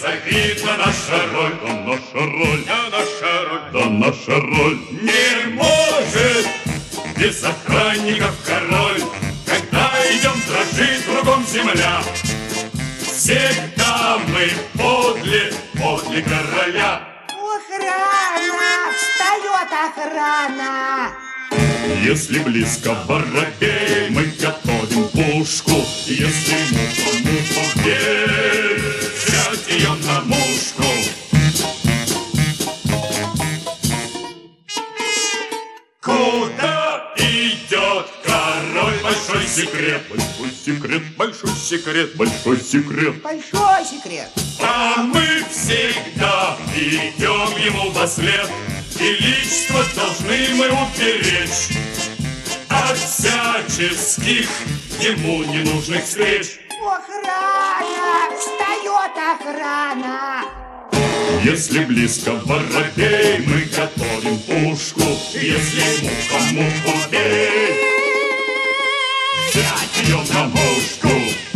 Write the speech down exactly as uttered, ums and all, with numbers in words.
это видно наша роль. Да наша роль, Да наша роль, да наша роль. не может без охранников король. Когда идем, дрожит кругом земля. Всегда мы подле, подле короля. Охрана! Встает охрана! Если близко воробей, мы готовим пушку. Если муха, муха, ей, взять ее на мушку. Куда идет король? Большой секрет, Большой секрет, большой секрет. большой секрет. Большой секрет! А мы всегда идем ему вослед, и личство должны мы уберечь от всяческих ему ненужных встреч. Охрана! Встает охрана! Если близко воробей, Мы готовим пушку, если муха муху бей, взять ее на мушку.